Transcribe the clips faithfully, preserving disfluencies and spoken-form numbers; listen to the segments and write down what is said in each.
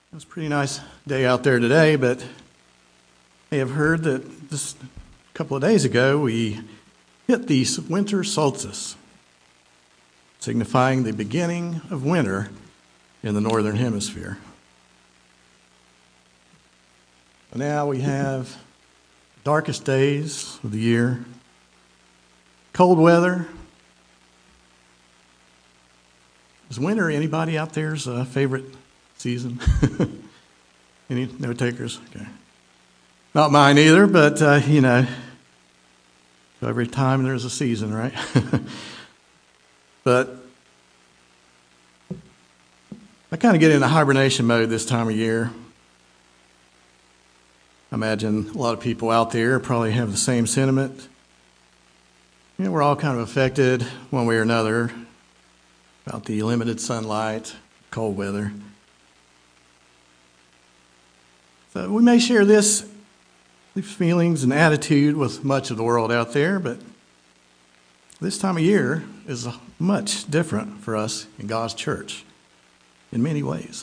It was a pretty nice day out there today, but I have heard that just a couple of days ago we hit the winter solstice, signifying the beginning of winter in the northern hemisphere. Now we have darkest days of the year, cold weather. Is winter anybody out there's uh, favorite season? Any no takers? Okay. Not mine either, but uh, you know, every time there's a season, right? But I kind of get into hibernation mode this time of year. I imagine a lot of people out there probably have the same sentiment. You know, we're all kind of affected one way or another about the limited sunlight, cold weather. So we may share this, these feelings and attitude with much of the world out there, but this time of year is much different for us in God's church in many ways.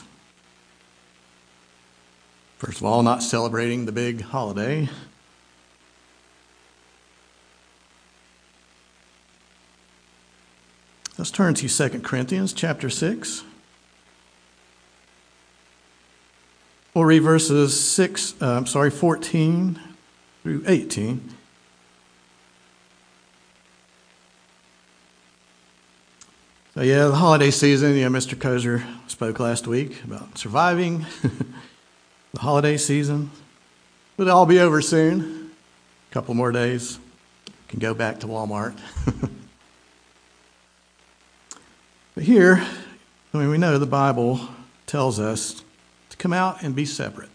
First of all, not celebrating the big holiday. Let's turn to Second Corinthians chapter six. We'll read verses six, uh, I'm sorry, fourteen through eighteen. So yeah, the holiday season, you know, Mister Kozer spoke last week about surviving the holiday season. It'll all be over soon. A couple more days. Can go back to Walmart. But here, I mean, we know the Bible tells us to come out and be separate.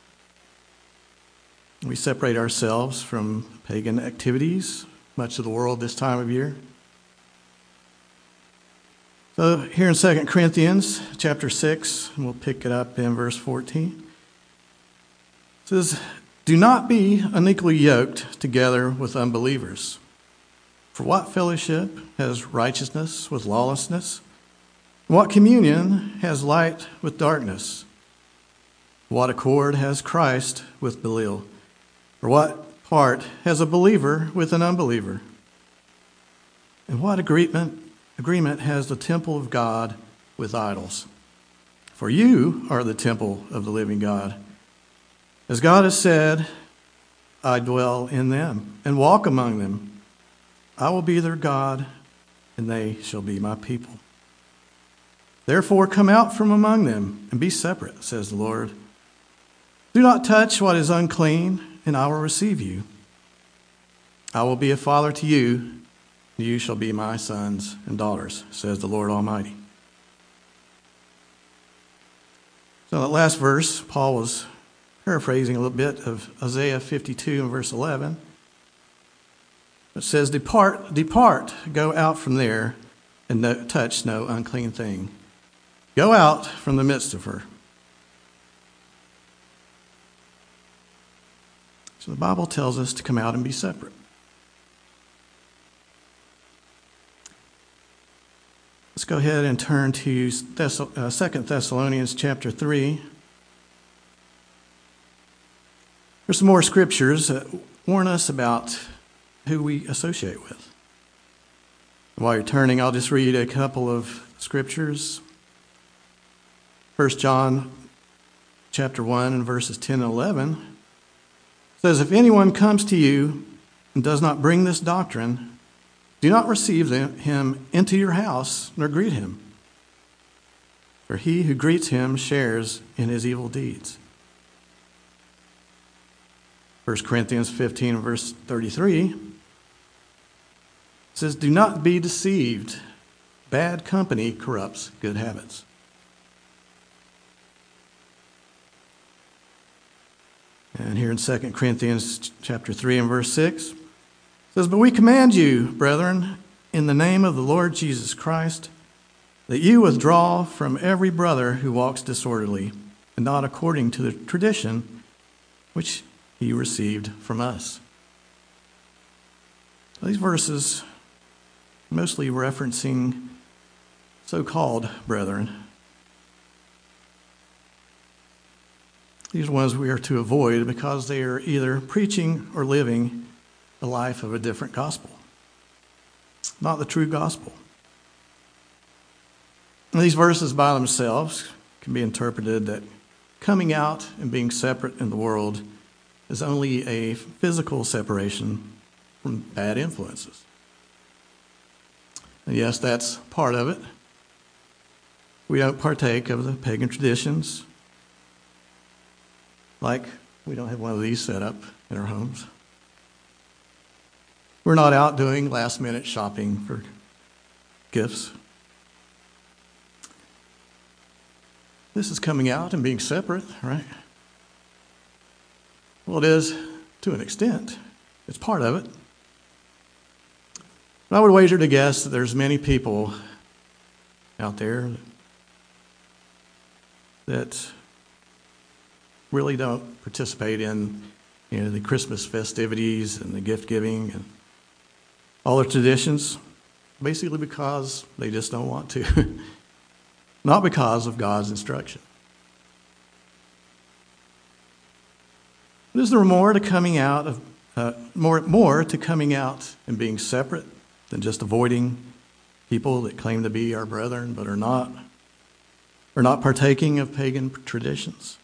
We separate ourselves from pagan activities, much of the world this time of year. So here in Second Corinthians chapter six, and we'll pick it up in verse fourteen. It says, "Do not be unequally yoked together with unbelievers. For what fellowship has righteousness with lawlessness? What communion has light with darkness? What accord has Christ with Belial? Or what part has a believer with an unbeliever? And what agreement, agreement has the temple of God with idols? For you are the temple of the living God. As God has said, I dwell in them and walk among them. I will be their God, and they shall be my people. Therefore come out from among them and be separate, says the Lord. Do not touch what is unclean, and I will receive you. I will be a father to you, and you shall be my sons and daughters, says the Lord Almighty." So that last verse, Paul was paraphrasing a little bit of Isaiah fifty-two and verse eleven. It says, Depart, depart, go out from there, and no, touch no unclean thing. Go out from the midst of her. So the Bible tells us to come out and be separate. Let's go ahead and turn to Thess- uh, Second Thessalonians chapter three. There's some more scriptures that warn us about who we associate with. While you're turning, I'll just read a couple of scriptures. First John chapter one and verses ten and eleven says, "If anyone comes to you and does not bring this doctrine, do not receive them, him into your house nor greet him. For he who greets him shares in his evil deeds." First Corinthians fifteen and verse thirty-three says, "Do not be deceived. Bad company corrupts good habits." And here in Second Corinthians chapter three and verse six, it says, "But we command you, brethren, in the name of the Lord Jesus Christ, that you withdraw from every brother who walks disorderly, and not according to the tradition which he received from us." These verses mostly referencing so-called brethren. These ones we are to avoid because they are either preaching or living the life of a different gospel, not the true gospel. And these verses by themselves can be interpreted that coming out and being separate in the world is only a physical separation from bad influences. And yes, that's part of it. We don't partake of the pagan traditions. Like, we don't have one of these set up in our homes. We're not out doing last-minute shopping for gifts. This is coming out and being separate, right? Well, it is to an extent. It's part of it. But I would wager to guess that there's many people out there that really don't participate in, you know, the Christmas festivities and the gift giving and all the traditions, basically because they just don't want to, not because of God's instruction. Is there more to coming out of uh, more more to coming out and being separate than just avoiding people that claim to be our brethren but are not, or not partaking of pagan traditions?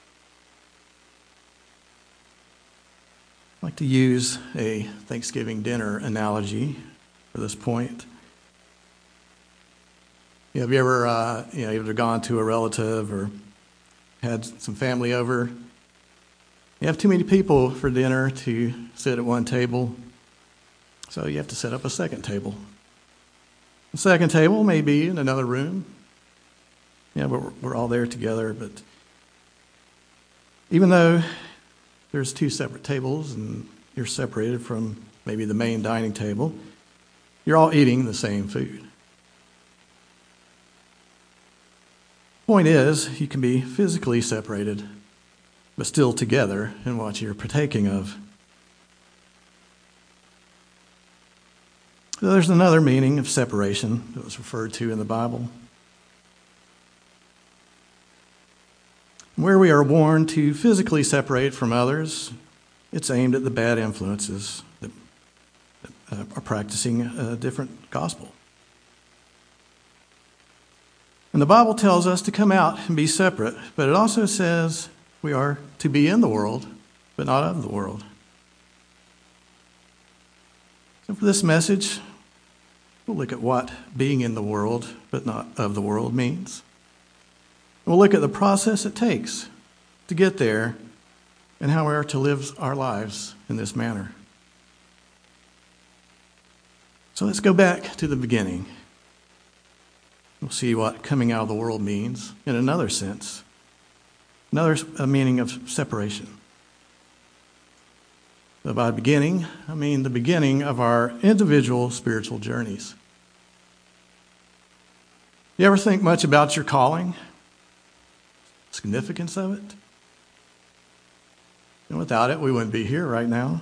I'd like to use a Thanksgiving dinner analogy for this point. You know, have you ever, uh, you know, either gone to a relative or had some family over? You have too many people for dinner to sit at one table, so you have to set up a second table. The second table may be in another room. Yeah, but we're, we're all there together, but even though there's two separate tables and you're separated from maybe the main dining table, you're all eating the same food. Point is, you can be physically separated, but still together in what you're partaking of. So there's another meaning of separation that was referred to in the Bible, where we are warned to physically separate from others. It's aimed at the bad influences that uh, are practicing a different gospel. And the Bible tells us to come out and be separate, but it also says we are to be in the world, but not of the world. So for this message, we'll look at what being in the world, but not of the world means. We'll look at the process it takes to get there and how we are to live our lives in this manner. So let's go back to the beginning. We'll see what coming out of the world means in another sense, another a meaning of separation. So by beginning, I mean the beginning of our individual spiritual journeys. You ever think much about your calling? Significance of it? And without it, we wouldn't be here right now.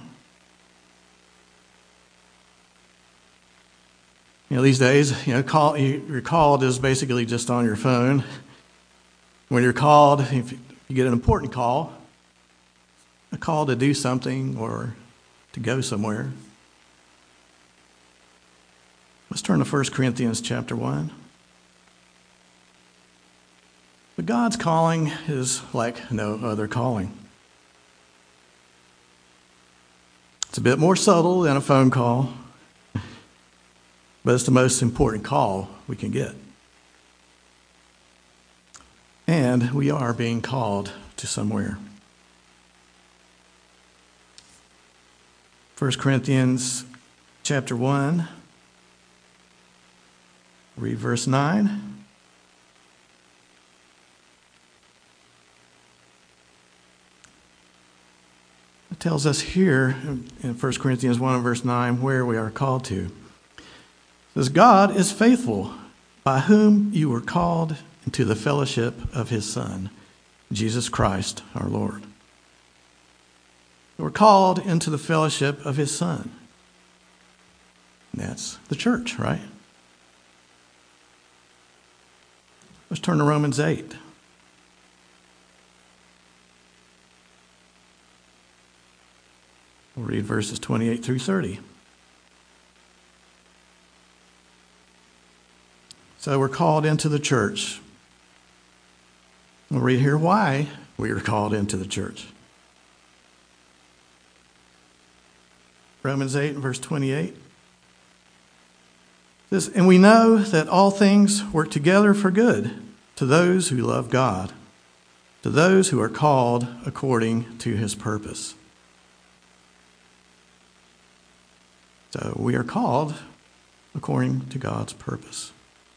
You know, these days, you know, call, you're called is basically just on your phone. When you're called, if you get an important call, a call to do something or to go somewhere. Let's turn to First Corinthians chapter one. But God's calling is like no other calling. It's a bit more subtle than a phone call, but it's the most important call we can get. And we are being called to somewhere. First Corinthians chapter one, read verse nine. It tells us here in First Corinthians one and verse nine where we are called to. It says, God is faithful, by whom you were called into the fellowship of his Son, Jesus Christ our Lord. We're called into the fellowship of his Son. And that's the church, right? Let's turn to Romans eight. We'll read verses twenty-eight through thirty. So we're called into the church. We'll read here why we are called into the church. Romans eight and verse twenty-eight says, "And we know that all things work together for good to those who love God, to those who are called according to his purpose." So we are called according to God's purpose.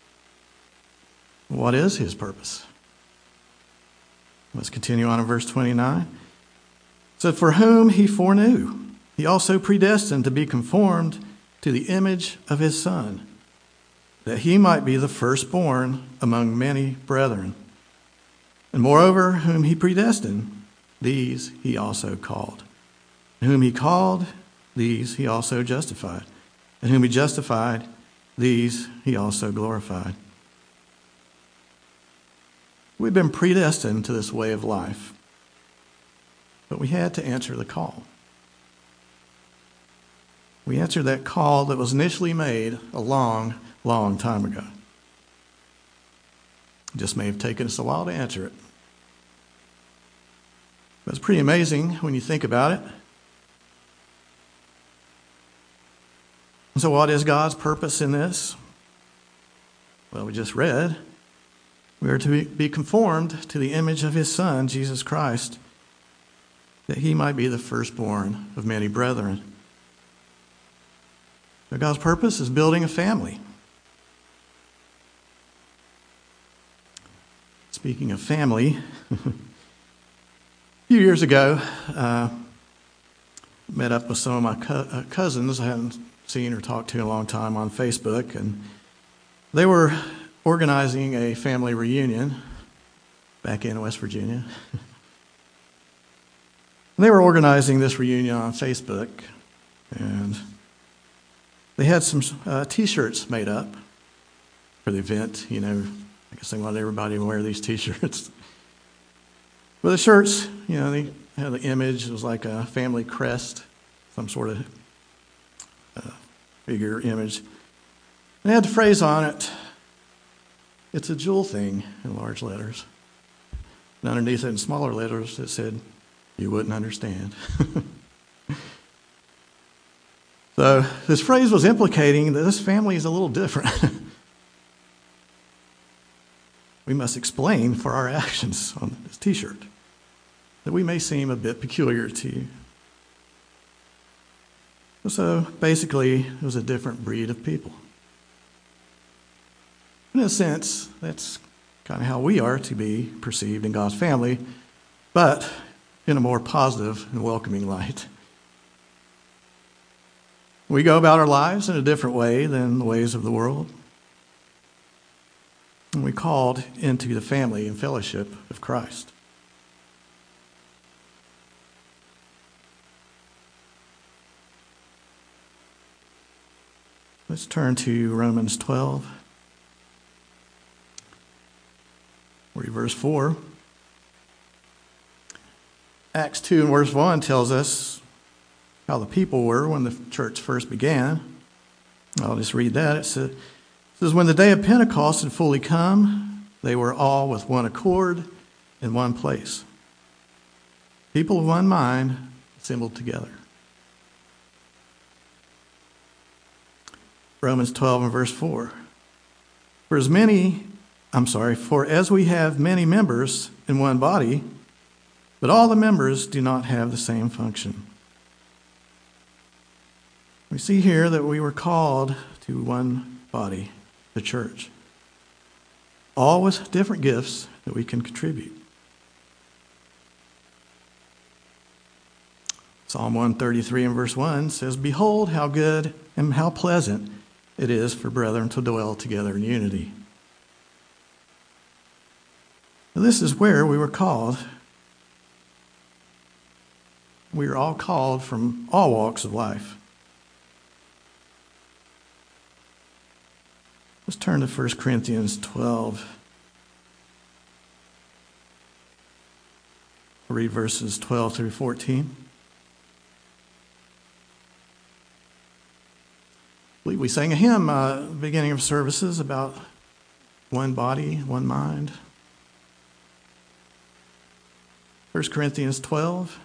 What is his purpose? Let's continue on in verse twenty-nine. It said, "For whom he foreknew, he also predestined to be conformed to the image of his Son, that he might be the firstborn among many brethren. And moreover, whom he predestined, these he also called. And whom he called, these he also justified. And whom he justified, these he also glorified." We've been predestined to this way of life, but we had to answer the call. We answered that call that was initially made a long, long time ago. It just may have taken us a while to answer it. But it's pretty amazing when you think about it. And so what is God's purpose in this? Well, we just read, we are to be conformed to the image of his Son, Jesus Christ, that he might be the firstborn of many brethren. So God's purpose is building a family. Speaking of family, a few years ago, uh, met up with some of my co- uh, cousins I hadn't seen or talked to in a long time on Facebook, and they were organizing a family reunion back in West Virginia. They were organizing this reunion on Facebook, and they had some uh, T-shirts made up for the event. You know, I guess they wanted everybody to wear these T-shirts. But the shirts, you know, they had the image. It was like a family crest, some sort of uh, figure image. And they had the phrase on it, "It's a jewel thing," in large letters. And underneath it in smaller letters, it said, "You wouldn't understand." So this phrase was implicating that this family is a little different. We must explain for our actions on this T-shirt that we may seem a bit peculiar to you. So basically, it was a different breed of people. In a sense, that's kind of how we are to be perceived in God's family, but in a more positive and welcoming light. We go about our lives in a different way than the ways of the world. And we called into the family and fellowship of Christ. Let's turn to Romans twelve. Read verse four. Acts two and verse one tells us how the people were when the church first began. I'll just read that. It says, it says, "When the day of Pentecost had fully come, they were all with one accord in one place. People of one mind assembled together." Romans twelve and verse four. For as many, I'm sorry, for as we have many members in one body, but all the members do not have the same function. We see here that we were called to one body, the church, all with different gifts that we can contribute. Psalm one thirty-three and verse one says, "Behold how good and how pleasant it is for brethren to dwell together in unity." Now, this is where we were called. We are all called from all walks of life. Let's turn to First Corinthians twelve. Read verses twelve through fourteen. We sang a hymn uh, at the beginning of services about one body, one mind. First Corinthians twelve.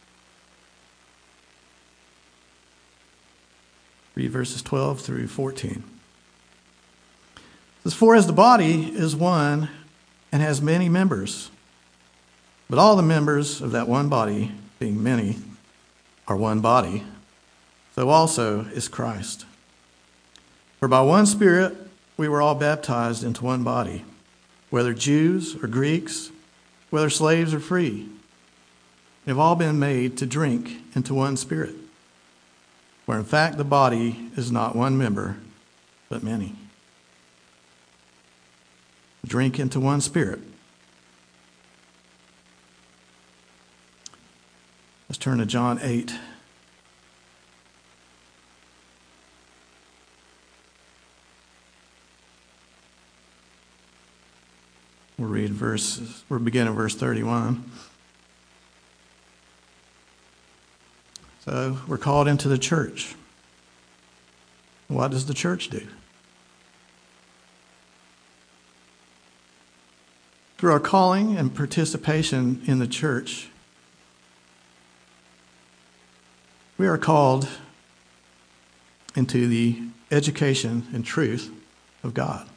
Read verses twelve through fourteen. It says, "For as the body is one and has many members, but all the members of that one body, being many, are one body, so also is Christ. For by one Spirit we were all baptized into one body, whether Jews or Greeks, whether slaves or free, and have all been made to drink into one Spirit, where in fact the body is not one member, but many. Drink into one Spirit." Let's turn to John eight. We'll read verses, we'll begin at verse thirty-one. So we're called into the church. What does the church do? Through our calling and participation in the church, we are called into the education and truth of God.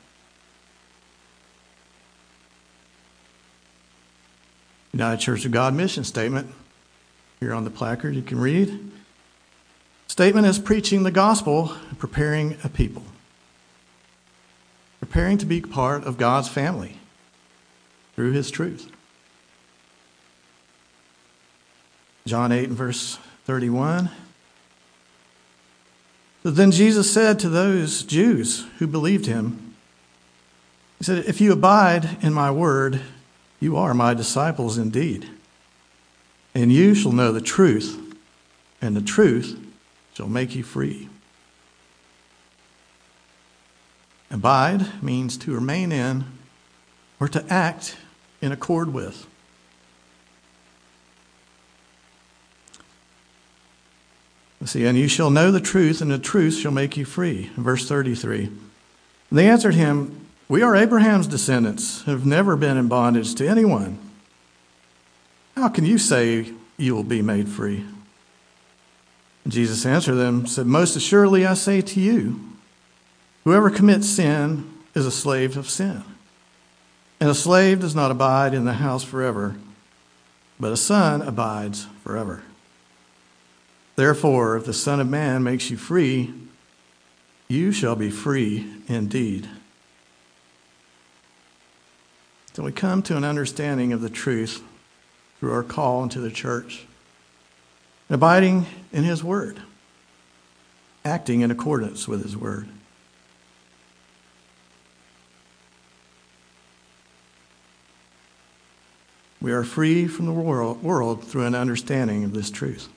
United Church of God mission statement, here on the placard you can read. Statement is preaching the gospel and preparing a people. Preparing to be part of God's family through his truth. John eight and verse thirty-one. So then Jesus said to those Jews who believed him, he said, "If you abide in my word, you are my disciples indeed. And you shall know the truth, and the truth shall make you free." Abide means to remain in or to act in accord with. Let's see, "And you shall know the truth, and the truth shall make you free." Verse thirty-three. And they answered him, "We are Abraham's descendants, and have never been in bondage to anyone. How can you say you will be made free?" And Jesus answered them, said, "Most assuredly I say to you, whoever commits sin is a slave of sin. And a slave does not abide in the house forever, but a son abides forever. Therefore, if the Son of Man makes you free, you shall be free indeed." So we come to an understanding of the truth through our call into the church, abiding in his word, acting in accordance with his word. We are free from the world, world through an understanding of this truth.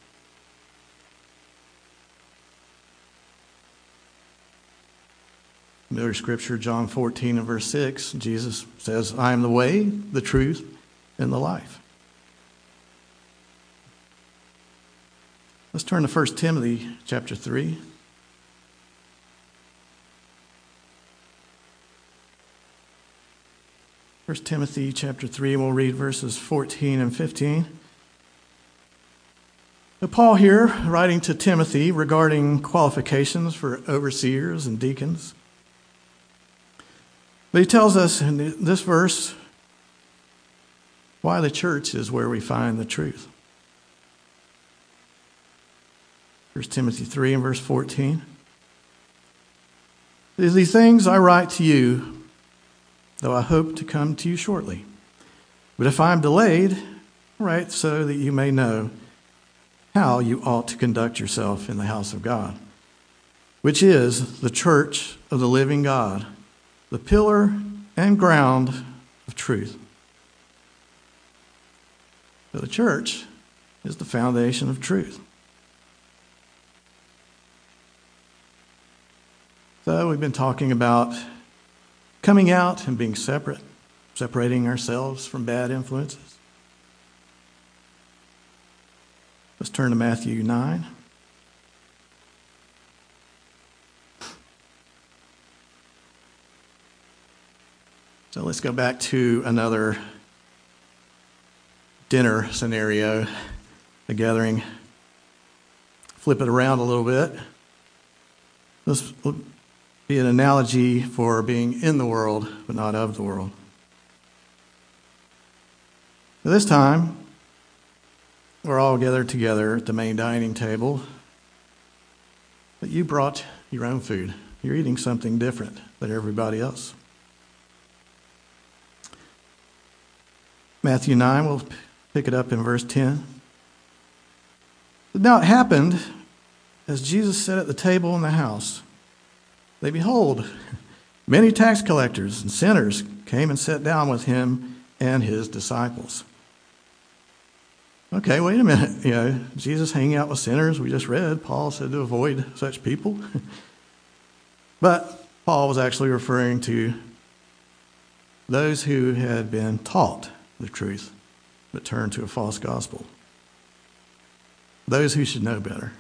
Familiar scripture, John fourteen and verse six, Jesus says, "I am the way, the truth, and the life." Let's turn to First Timothy chapter three. First Timothy chapter three, and we'll read verses fourteen and fifteen. Now, Paul here, writing to Timothy regarding qualifications for overseers and deacons. But he tells us in this verse why the church is where we find the truth. First Timothy three and verse fourteen. "These things I write to you, though I hope to come to you shortly. But if I am delayed, I write so that you may know how you ought to conduct yourself in the house of God, which is the church of the living God, the pillar and ground of truth." So the church is the foundation of truth. So we've been talking about coming out and being separate, separating ourselves from bad influences. Let's turn to Matthew nine. So let's go back to another dinner scenario, a gathering. Flip it around a little bit. This will be an analogy for being in the world, but not of the world. This time, we're all gathered together at the main dining table, but you brought your own food. You're eating something different than everybody else. Matthew nine, we'll pick it up in verse ten. Now it happened, as Jesus sat at the table in the house, they behold, many tax collectors and sinners came and sat down with him and his disciples. Okay, wait a minute. You know, Jesus hanging out with sinners, we just read, Paul said to avoid such people. But Paul was actually referring to those who had been taught the truth, but turned to a false gospel. Those who should know better.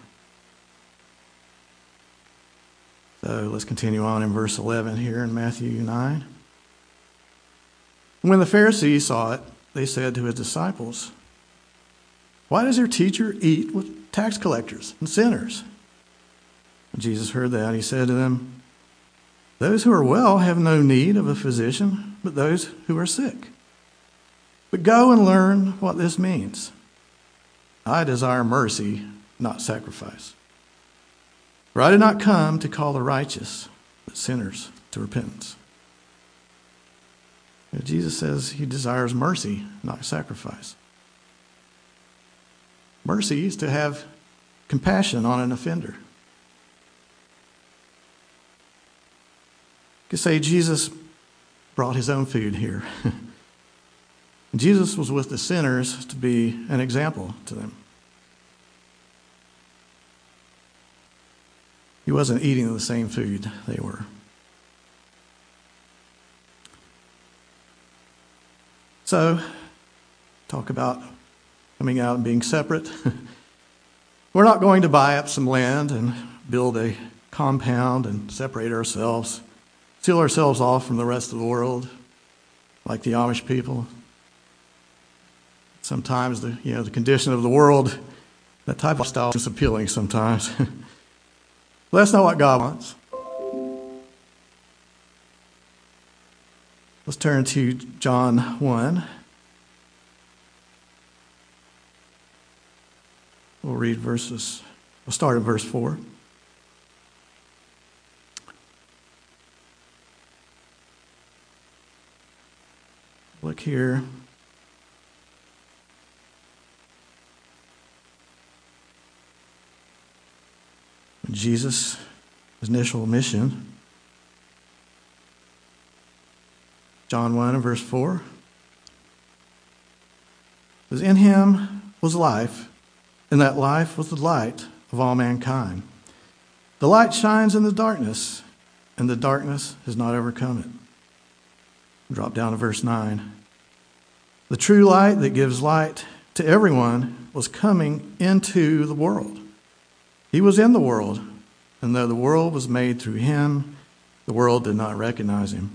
So let's continue on in verse eleven here in Matthew nine. When the Pharisees saw it, they said to his disciples, "Why does your teacher eat with tax collectors and sinners?" When Jesus heard that, he said to them, "Those who are well have no need of a physician, but those who are sick. But go and learn what this means. I desire mercy, not sacrifice. For I did not come to call the righteous, but sinners to repentance." And Jesus says he desires mercy, not sacrifice. Mercy is to have compassion on an offender. You could say Jesus brought his own food here. Jesus was with the sinners to be an example to them. He wasn't eating the same food they were. So, talk about coming out and being separate. We're not going to buy up some land and build a compound and separate ourselves, seal ourselves off from the rest of the world, like the Amish people. Sometimes the you know the condition of the world, that type of style is appealing sometimes. But that's not what God wants. Let's turn to John one. We'll read verses, we'll start at verse four. Look here. Jesus' initial mission. John one and verse four. It says, "In him was life, and that life was the light of all mankind. The light shines in the darkness, and the darkness has not overcome it." Drop down to verse nine. "The true light that gives light to everyone was coming into the world. He was in the world, and though the world was made through him, the world did not recognize him."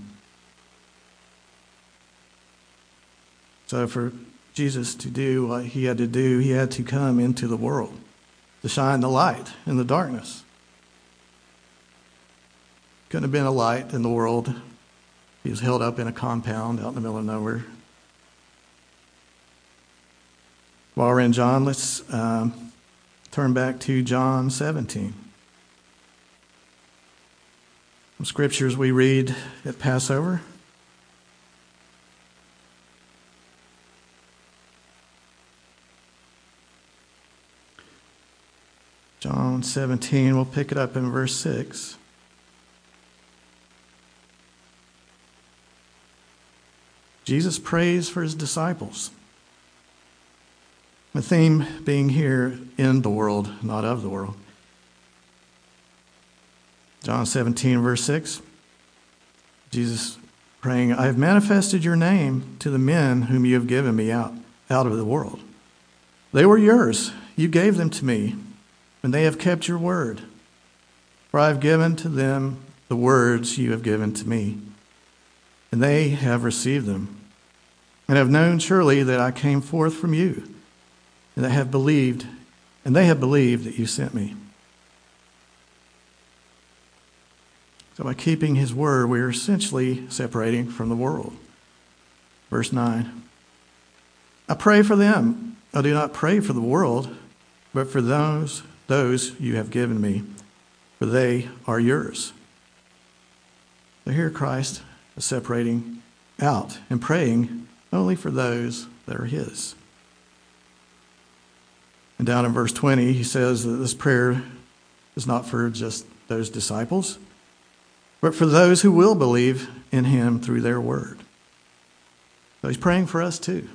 So for Jesus to do what he had to do, he had to come into the world to shine the light in the darkness. Couldn't have been a light in the world. He was held up in a compound out in the middle of nowhere. While we're in John, let's um, turn back to John seventeen. Some scriptures we read at Passover. John seventeen, we'll pick it up in verse six. Jesus prays for his disciples. The theme being here, in the world, not of the world. John seventeen, verse six. Jesus praying, "I have manifested your name to the men whom you have given me out, out of the world. They were yours. You gave them to me, and they have kept your word. For I have given to them the words you have given to me. and they have received them, and have known surely that I came forth from you, and that have believed, and they have believed that you sent me. So by keeping his word, we are essentially separating from the world. Verse nine. I pray for them. I do not pray for the world, but for those, those you have given me, for they are yours. So here Christ is separating out and praying only for those that are his. And down in verse twenty, he says that this prayer is not for just those disciples, but for those who will believe in him through their word. So he's praying for us too.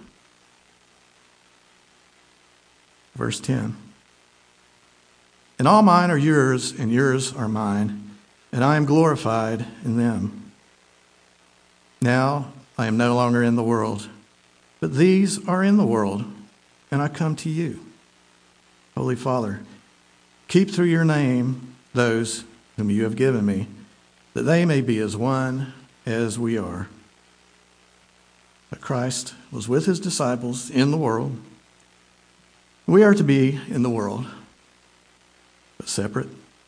Verse ten. And all mine are yours, and yours are mine, and I am glorified in them. Now I am no longer in the world, but these are in the world, and I come to you. Holy Father, keep through your name those whom you have given me, that they may be as one as we are. But Christ was with his disciples in the world. We are to be in the world, but separate.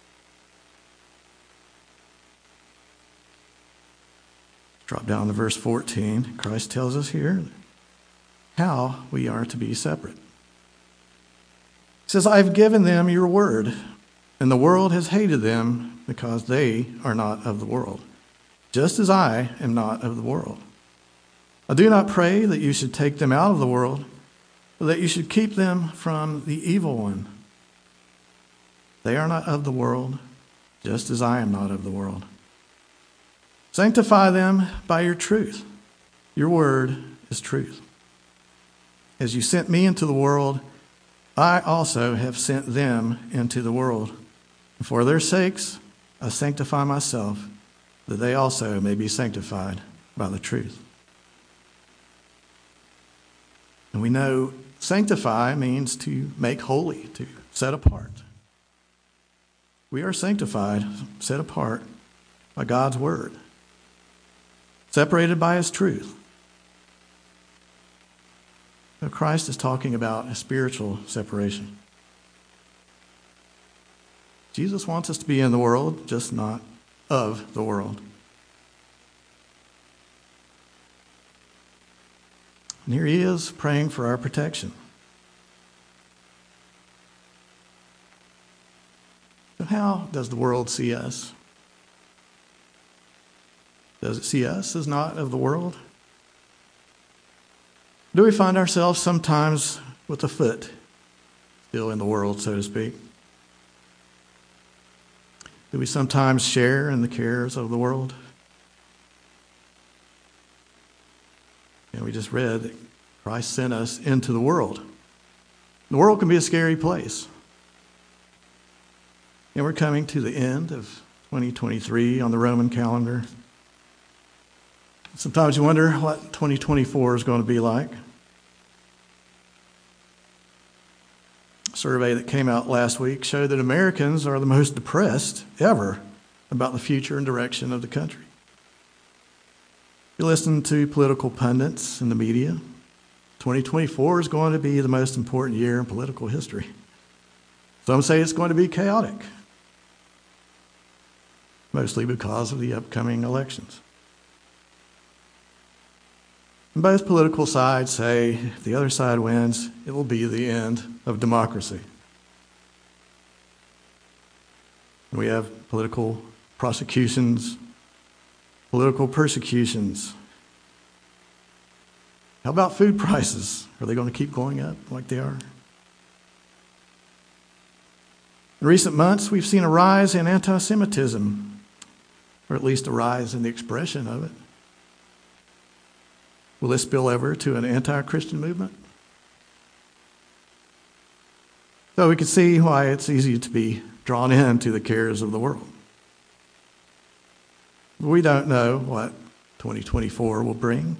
Drop down to verse fourteen. Christ tells us here how we are to be separate. He says, I've given them your word, and the world has hated them because they are not of the world, just as I am not of the world. I do not pray that you should take them out of the world, but that you should keep them from the evil one. They are not of the world, just as I am not of the world. Sanctify them by your truth. Your word is truth. As you sent me into the world, I also have sent them into the world. And for their sakes, I sanctify myself, that they also may be sanctified by the truth. And we know sanctify means to make holy, to set apart. We are sanctified, set apart by God's word, separated by his truth. So Christ is talking about a spiritual separation. Jesus wants us to be in the world, just not of the world. And here he is praying for our protection. So how does the world see us? Does it see us as not of the world? Do we find ourselves sometimes with a foot still in the world, so to speak? Do we sometimes share in the cares of the world? And we just read that Christ sent us into the world. The world can be a scary place. And we're coming to the end of twenty twenty-three on the Roman calendar. Sometimes you wonder what twenty twenty-four is going to be like. A survey that came out last week showed that Americans are the most depressed ever about the future and direction of the country. You listen to political pundits in the media, twenty twenty-four is going to be the most important year in political history. Some say it's going to be chaotic, mostly because of the upcoming elections. And both political sides say if the other side wins, it will be the end of democracy. And we have political prosecutions, political persecutions. How about food prices? Are they going to keep going up like they are? In recent months, we've seen a rise in anti-Semitism, or at least a rise in the expression of it. Will this spill over to an anti-Christian movement? So we can see why it's easy to be drawn into the cares of the world. We don't know what twenty twenty-four will bring.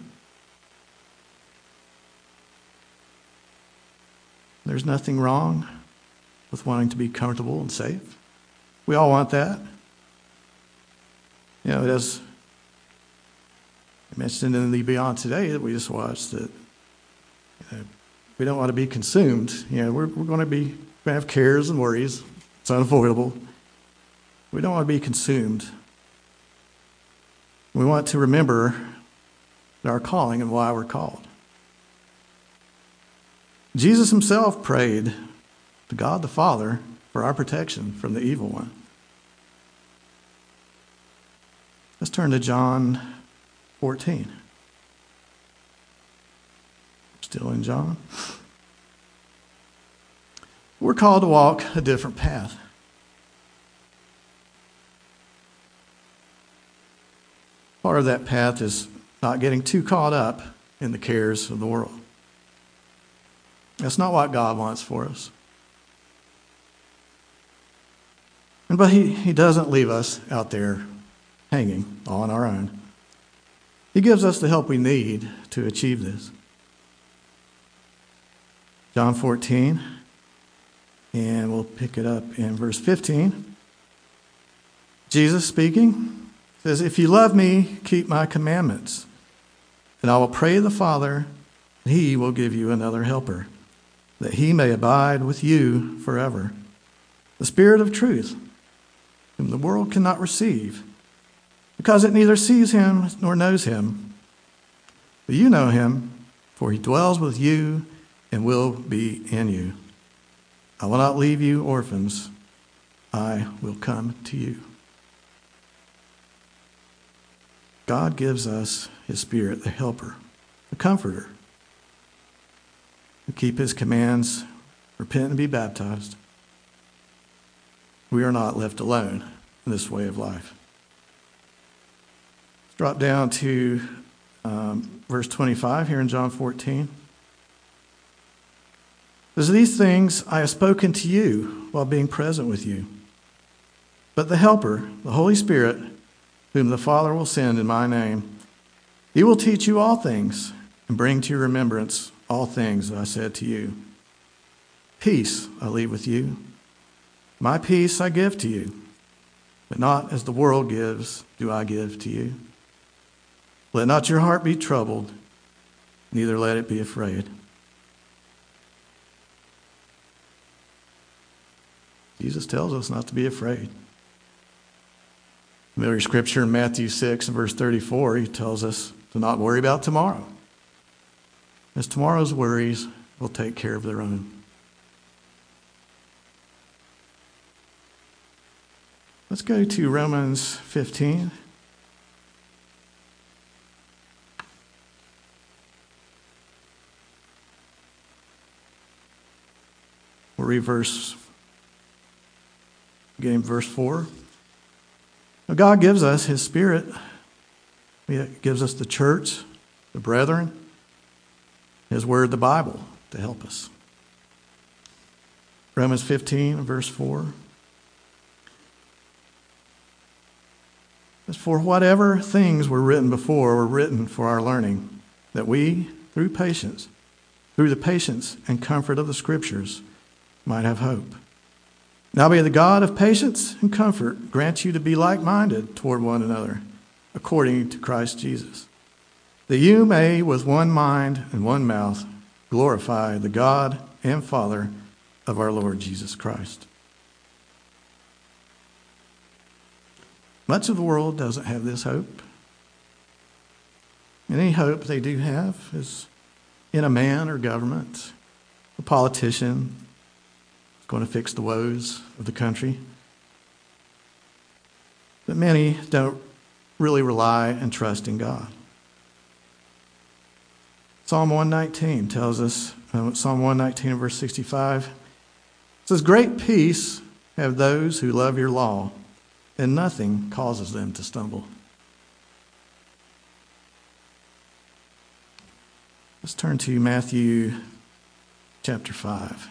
There's nothing wrong with wanting to be comfortable and safe. We all want that. You know, it is I mentioned in the Beyond Today that we just watched that you know, we don't want to be consumed. You know, we're, we're going to be going to have cares and worries. It's unavoidable. We don't want to be consumed. We want to remember our calling and why we're called. Jesus himself prayed to God the Father for our protection from the evil one. Let's turn to John fourteen. Still in John. We're called to walk a different path. Part of that path is not getting too caught up in the cares of the world. That's not what God wants for us. But he, he doesn't leave us out there hanging on our own. He gives us the help we need to achieve this. John fourteen, and we'll pick it up in verse fifteen. Jesus speaking says, "If you love me, keep my commandments, and I will pray the Father, and he will give you another helper, that he may abide with you forever. The Spirit of truth, whom the world cannot receive, because it neither sees him nor knows him. But you know him, for he dwells with you and will be in you. I will not leave you orphans. I will come to you." God gives us his Spirit, the helper, the comforter, to keep his commands, repent and be baptized. We are not left alone in this way of life. Let's drop down to um, verse twenty-five here in John fourteen. It says, "These things I have spoken to you while being present with you. But the Helper, the Holy Spirit, whom the Father will send in my name, he will teach you all things and bring to your remembrance all things that I said to you. Peace I leave with you. My peace I give to you. But not as the world gives do I give to you. Let not your heart be troubled, neither let it be afraid." Jesus tells us not to be afraid. Familiar scripture in Matthew six and verse thirty-four, he tells us to not worry about tomorrow, as tomorrow's worries will take care of their own. Let's go to Romans fifteen. We'll read verse, again, verse four. Now God gives us his Spirit. He gives us the church, the brethren, his word, the Bible, to help us. Romans fifteen, verse four. As for whatever things were written before were written for our learning, that we, through patience, through the patience and comfort of the Scriptures, might have hope. Now may the God of patience and comfort grant you to be like-minded toward one another, according to Christ Jesus, that you may with one mind and one mouth glorify the God and Father of our Lord Jesus Christ. Much of the world doesn't have this hope. And any hope they do have is in a man or government, a politician who's going to fix the woes of the country. But many don't really rely and trust in God. Psalm one nineteen tells us, uh, Psalm one nineteen and verse sixty-five, it says, "Great peace have those who love your law, and nothing causes them to stumble." Let's turn to Matthew chapter five.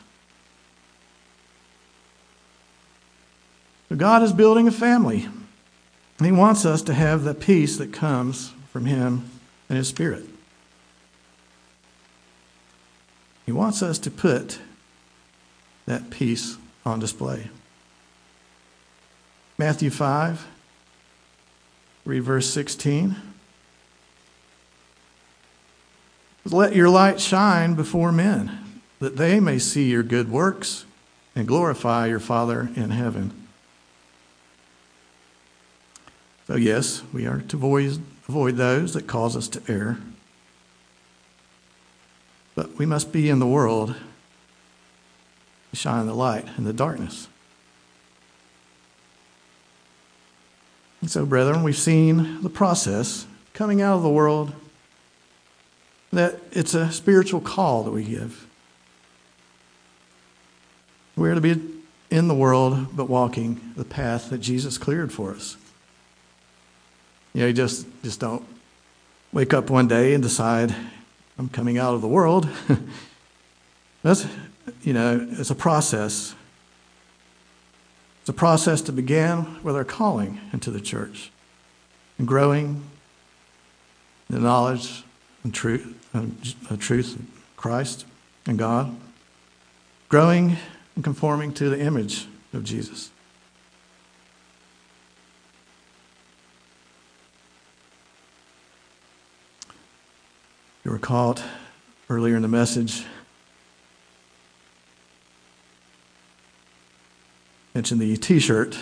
So God is building a family, and he wants us to have the peace that comes from him and his Spirit. He wants us to put that peace on display. Matthew five, read verse sixteen. Let your light shine before men, that they may see your good works and glorify your Father in heaven. So yes, we are to avoid, avoid those that cause us to err. But we must be in the world to shine the light in the darkness. And so, brethren, we've seen the process coming out of the world, that it's a spiritual call that we give. We're to be in the world, but walking the path that Jesus cleared for us. You know, you just, just don't wake up one day and decide, I'm coming out of the world. That's, you know, it's a process. It's a process to begin with our calling into the church and growing in the knowledge and truth, uh, truth of Christ and God, growing and conforming to the image of Jesus. You were caught earlier in the message. Mentioned the T-shirt.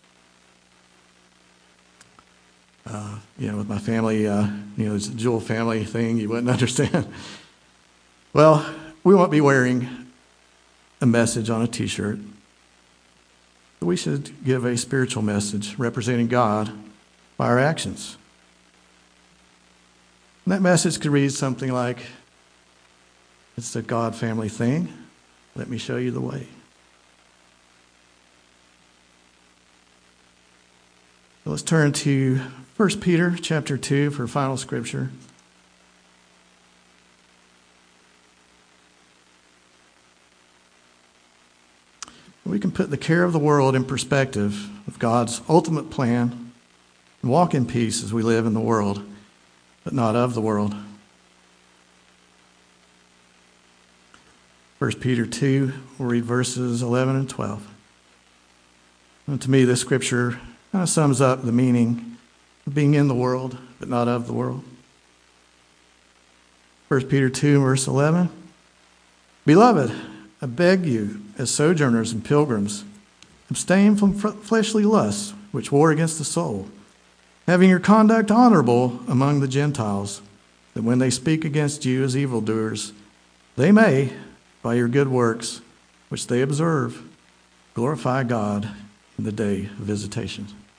Uh, you know, with my family, uh, you know, it's a Jewel family thing. You wouldn't understand. Well, we won't be wearing a message on a T-shirt. We should give a spiritual message representing God by our actions. And that message could read something like, it's a God family thing. Let me show you the way. So let's turn to First Peter chapter two for final scripture. We can put the care of the world in perspective of God's ultimate plan and walk in peace as we live in the world, but not of the world. First Peter two, we'll read verses eleven and twelve. And to me, this scripture kind of sums up the meaning of being in the world, but not of the world. First Peter two, verse eleven. Beloved, I beg you, as sojourners and pilgrims, abstain from fleshly lusts which war against the soul, having your conduct honorable among the Gentiles, that when they speak against you as evildoers, they may, by your good works, which they observe, glorify God in the day of visitation.